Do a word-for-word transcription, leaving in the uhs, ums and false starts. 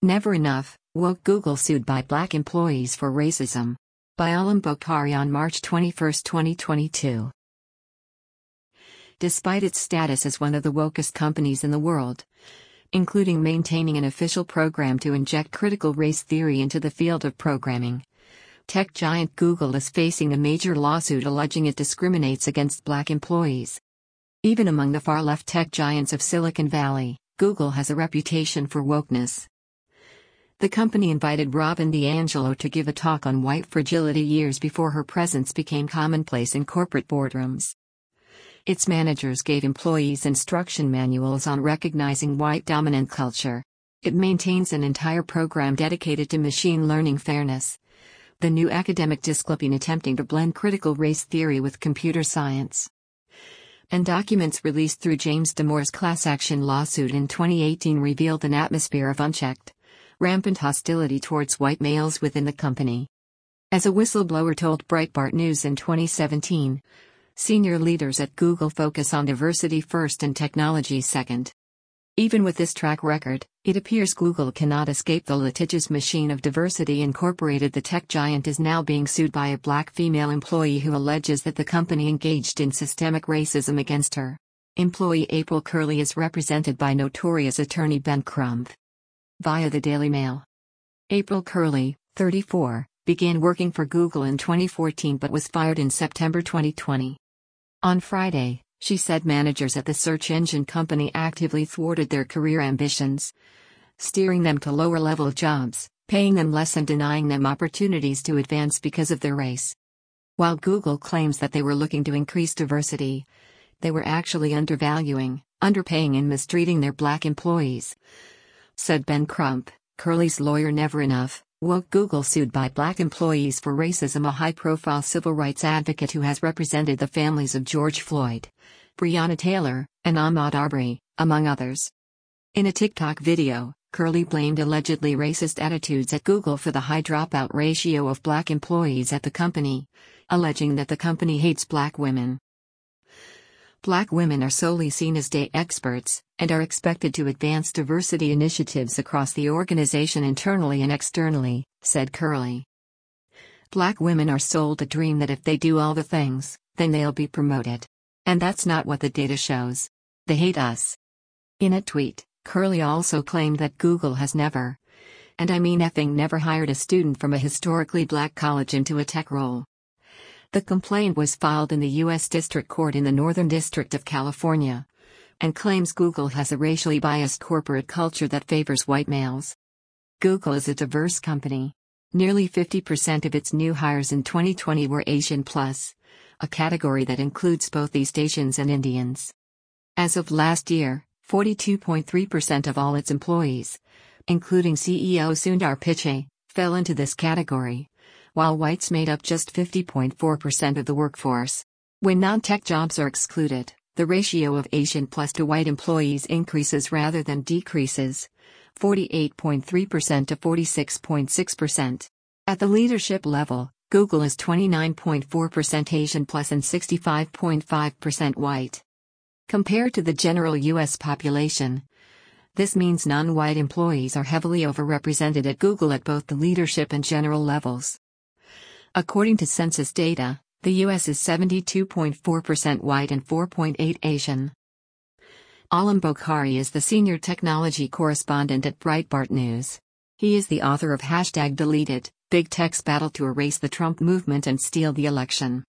Never enough, woke Google sued by black employees for racism. By Alam Bokhari on March twenty-first, twenty twenty-two. Despite its status as one of the wokest companies in the world, including maintaining an official program to inject critical race theory into the field of programming, tech giant Google is facing a major lawsuit alleging it discriminates against black employees. Even among the far-left tech giants of Silicon Valley, Google has a reputation for wokeness. The company invited Robin DiAngelo to give a talk on white fragility years before her presence became commonplace in corporate boardrooms. Its managers gave employees instruction manuals on recognizing white dominant culture. It maintains an entire program dedicated to machine learning fairness, the new academic discipline attempting to blend critical race theory with computer science. And documents released through James Damore's class action lawsuit in twenty eighteen revealed an atmosphere of unchecked, rampant hostility towards white males within the company. As a whistleblower told Breitbart News in twenty seventeen, senior leaders at Google focus on diversity first and technology second. Even with this track record, it appears Google cannot escape the litigious machine of diversity incorporated. The tech giant is now being sued by a black female employee who alleges that the company engaged in systemic racism against her. Employee April Curley is represented by notorious attorney Ben Crump. Via the Daily Mail. April Curley, thirty-four, began working for Google in twenty fourteen but was fired in September twenty twenty. On Friday, she said managers at the search engine company actively thwarted their career ambitions, steering them to lower-level jobs, paying them less and denying them opportunities to advance because of their race. While Google claims that they were looking to increase diversity, they were actually undervaluing, underpaying and mistreating their black employees, said Ben Crump, Curley's lawyer. Never enough, woke Google sued by black employees for racism. A high-profile civil rights advocate who has represented the families of George Floyd, Breonna Taylor, and Ahmaud Arbery, among others. In a TikTok video, Curley blamed allegedly racist attitudes at Google for the high dropout ratio of black employees at the company, alleging that the company hates black women. Black women are solely seen as day experts, and are expected to advance diversity initiatives across the organization internally and externally, said Curley. Black women are sold a dream that if they do all the things, then they'll be promoted. And that's not what the data shows. They hate us. In a tweet, Curley also claimed that Google has never, and I mean effing never, hired a student from a historically black college into a tech role. The complaint was filed in the U S District Court in the Northern District of California, and claims Google has a racially biased corporate culture that favors white males. Google is a diverse company. Nearly fifty percent of its new hires in twenty twenty were Asian plus, a category that includes both East Asians and Indians. As of last year, forty-two point three percent of all its employees, including C E O Sundar Pichai, fell into this category, while whites made up just fifty point four percent of the workforce. When non-tech jobs are excluded, the ratio of Asian plus to white employees increases rather than decreases, forty-eight point three percent to forty-six point six percent. At the leadership level, Google is twenty-nine point four percent Asian plus and sixty-five point five percent white. Compared to the general U S population, this means non-white employees are heavily overrepresented at Google at both the leadership and general levels. According to census data, the U S is seventy-two point four percent white and four point eight percent Asian. Alam Bokhari is the senior technology correspondent at Breitbart News. He is the author of Hashtag Deleted, Big Tech's Battle to Erase the Trump Movement and Steal the Election.